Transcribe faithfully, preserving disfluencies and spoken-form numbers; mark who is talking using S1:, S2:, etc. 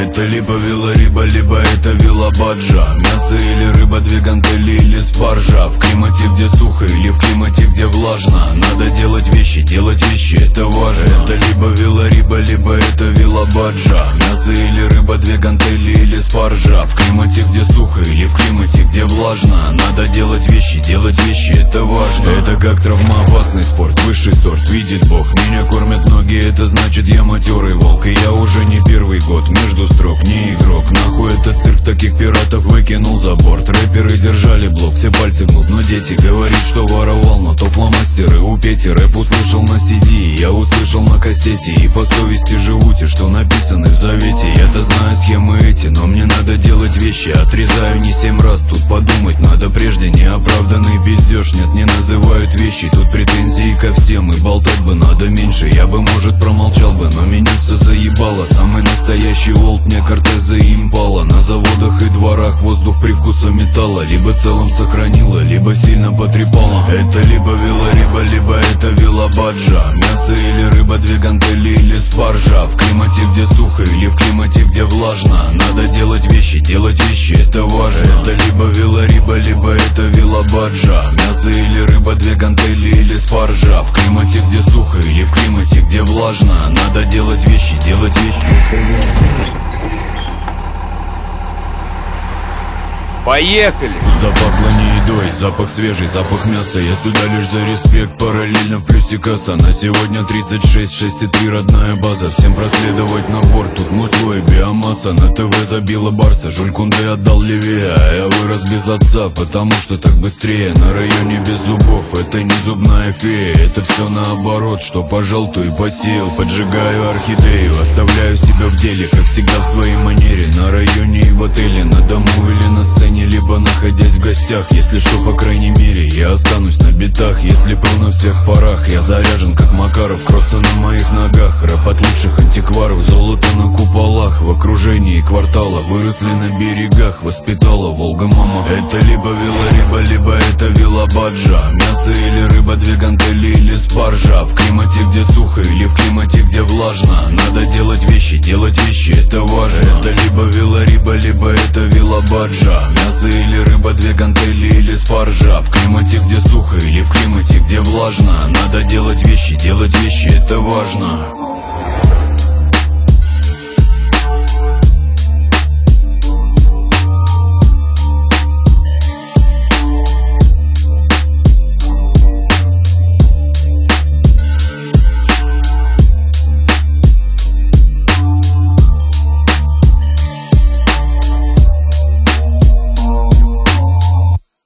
S1: Это либо велориба, либо это велобаджа. Мясо или рыба, две гантели или спаржа. В климате, где сухо, или в климате, где влажно, надо делать вещи, делать вещи, это важно. Это либо велориба, либо это велобаджа. Мясо или рыба, две гантели или спаржа. В климате, где сухо, или в климате, где влажно, надо делать вещи, делать вещи, это важно. Это как травмоопасный спорт, высший сорт, видит Бог. Меня кормят ноги, это значит я матерый волк. И я уже не первый год между строк, не игрок. Нахуй этот цирк, таких пиратов выкинул за борт. Рэперы держали блок, все пальцы гнут, но дети говорит, что воровал, но то фломастеры у Пети. Рэп услышал на си ди, я услышал на кассете. И по совести живу те, что написаны в завете. Я-то знаю схемы эти, но мне надо делать вещи. Отрезаю не семь раз, тут подумать надо прежде. Неоправданный пиздеж, нет, не называют вещи. Тут претензии ко всем, и болтать бы надо меньше. Я бы, может, промолчал бы, но меня все заебало. Самый настоящий олд, мне Кортеза и Импала. На заводах и дворах воздух привкуса металла. Либо целым сохранила, либо сильно потрепала. Это либо велориба, либо это велобаджа. Мясо или рыба, две гантели или спаржа. В климате, где сухо, или в климате, где влажно, надо делать вещи, делать вещи, это важно. Это либо велориба, либо это велобаджа. Мясо или рыба, две гантели или спаржа. В климате, где сухо, или в климате, где влажно, надо делать вещи, делать вещи.
S2: Поехали!
S1: Тут запахло не едой, запах свежий, запах мяса. Я сюда лишь за респект, параллельно в плюсе касса. На сегодня тридцать шесть, шесть и три родная база. Всем проследовать на борт, тут мусло и биомасса. На ТВ забила Барса, Жулькунды отдал левее. А я вырос без отца, потому что так быстрее. На районе без зубов, это не зубная фея. Это все наоборот, что пожал, то и посеял. Поджигаю орхидею, оставляю себя в деле, как всегда в своей манере. На районе и в отеле, на дому или на сцене, либо находясь в гостях. Если что, по крайней мере, я останусь на битах. Если пыл на всех парах, я заряжен, как Макаров. Кроссы на моих ногах, рэп от лучших антикваров. Золото на куполах, в окружении квартала. Выросли на берегах, воспитала Волга-мама. Это либо велориба, либо это велобаджа. Мясо или рыба, две гантели или спаржа. В климате, где сухо, или в климате, где влажно, надо делать вещи, делать вещи, это важно. Это либо велориба, либо это велобаджа. Мясо или рыба, две гантели или спаржа. В климате, где сухо, или в климате, где влажно, надо делать вещи, делать вещи, это важно.